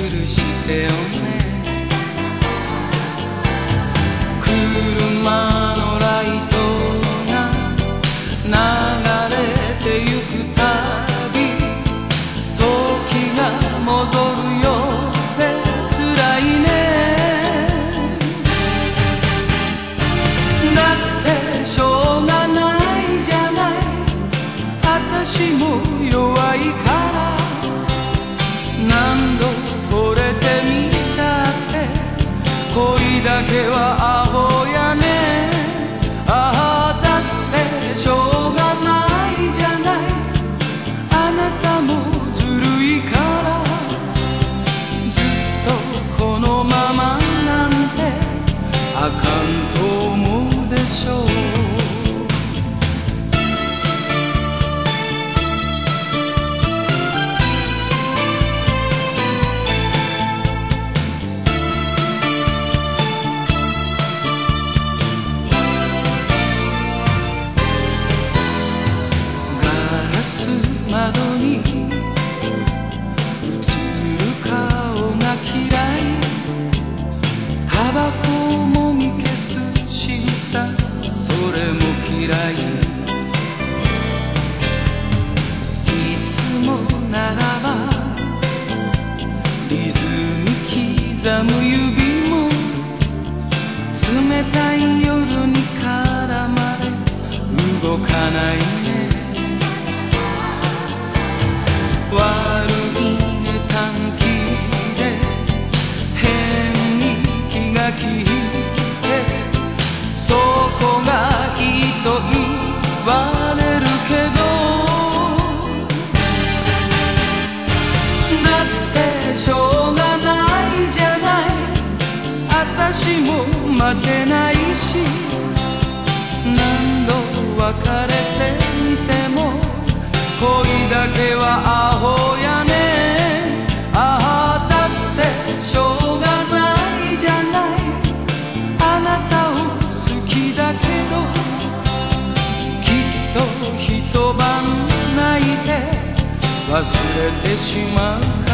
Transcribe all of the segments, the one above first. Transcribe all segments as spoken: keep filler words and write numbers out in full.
してよね。車のライトが流れてゆくたび時が戻るようで辛いね。だってしょうがないじゃない、私も弱いから何度惚れてみたって恋だけはアホやね。ああだってしょうがないじゃない、あなたもずるいからずっとこのままなんてあかんと思うでしょう。窓に映る顔が嫌い、タバコをもみ消す仕草それも嫌い。いつもならばリズム刻む指も冷たい夜に絡まれ動かないね。悪いね短気で変に気が利いてそこがいいと言われるけど、だってしょうがないじゃない、私も待てないし何度別れてみても恋だけはアホやね。ああだってしょうがないじゃない、あなたを好きだけどきっと一晩泣いて忘れてしまうから。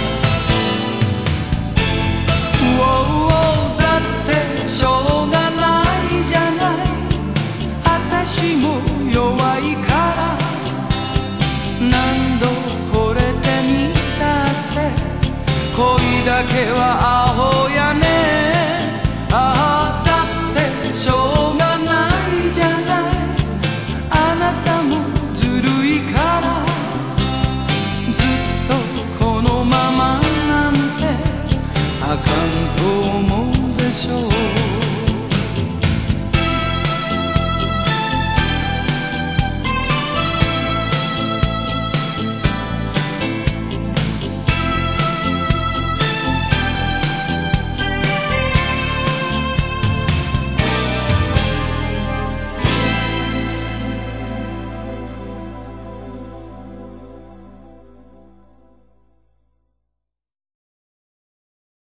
おうおうだってしょうがないじゃない、私も弱いから何度惚れてみたって恋だけはアホやね。